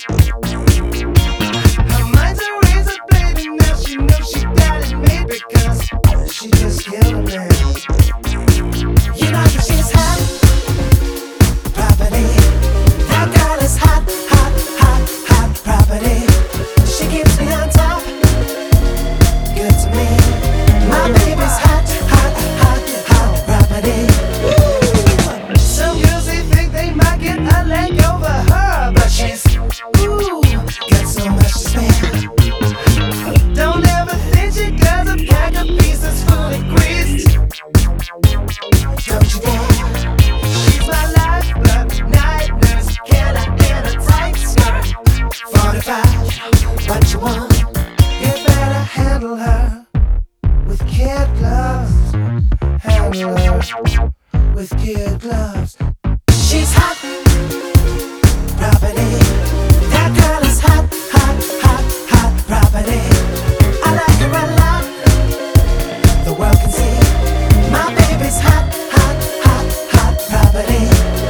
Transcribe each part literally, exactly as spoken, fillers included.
Her mind's a razor blade, and now she knows she got it made because she just killed a man. You know that she's hot property. That girl is hot, hot, hot, hot property. She keeps me on top, good to me. My baby's hot, hot, hot, hot property. Woo! Some girls they think they might get a leg over her, but she's ooh, got so much to spare. Don't ever think she does a pack of pieces fully greased. Don't you dare. She's my lifeblood, night nurse, killer in a tight skirt. Forty-five, what you want? You better handle her with kid gloves. Handle her with kid gloves. She's hot property. That girl is hot, hot, hot, hot property. I like her a lot. The world can see my baby's hot, hot, hot, hot property.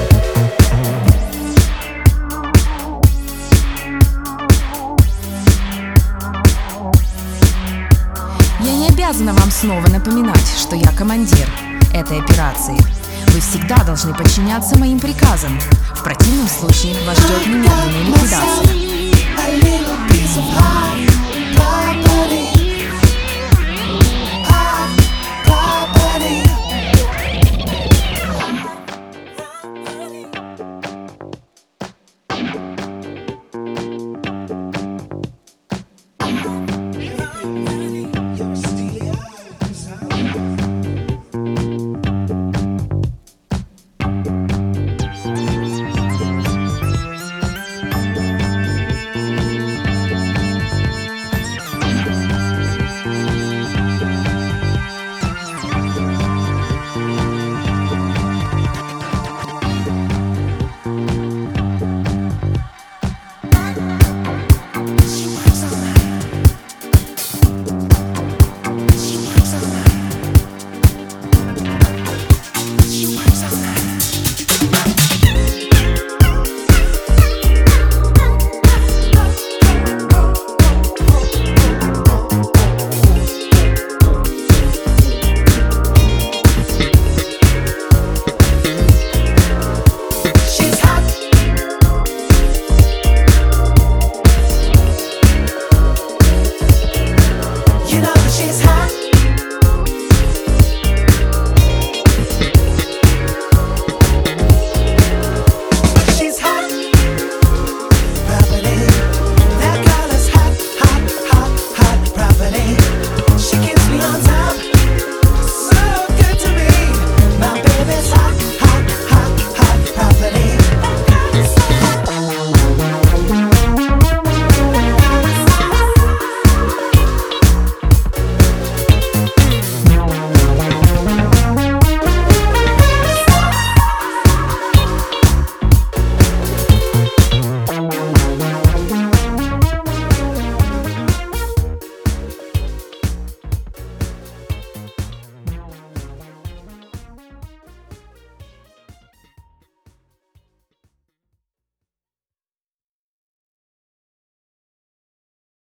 Я не обязана вам снова напоминать, что я командир этой операции. Вы всегда должны подчиняться моим приказам. В противном случае вас ждет немедленный